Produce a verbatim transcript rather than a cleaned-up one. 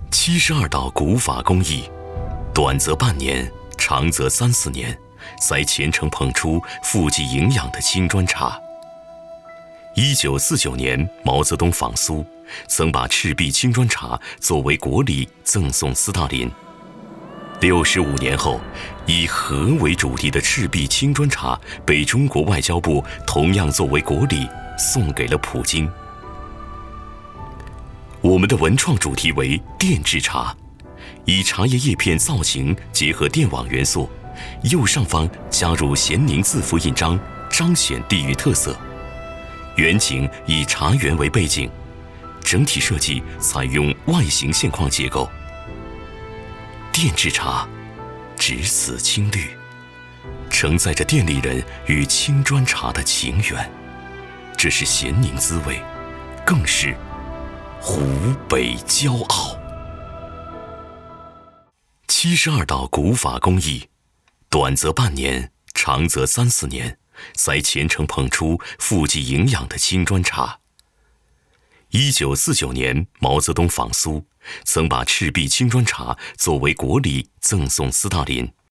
七十二道古法工艺，短则半年，长则三四年，才虔诚捧出富集营养的青砖茶。一九四九年，毛泽东访苏，曾把赤壁青砖茶作为国礼赠送斯大林。六十五年后，以和为主题的赤壁青砖茶被中国外交部同样作为国礼送给了普京。我们的文创主题为电制茶，以茶叶叶片造型结合电网元素，右上方加入咸宁字符印章，彰显地域特色。远景以茶园为背景，整体设计采用外形线框结构。电制茶，只此青绿，承载着店里人与青砖茶的情缘。这是咸宁滋味，更是湖北骄傲。七十二道古法工艺，短则半年，长则三四年，才虔诚捧出富集营养的青砖茶。一九四九年，毛泽东访苏，曾把赤壁青砖茶作为国礼赠送斯大林。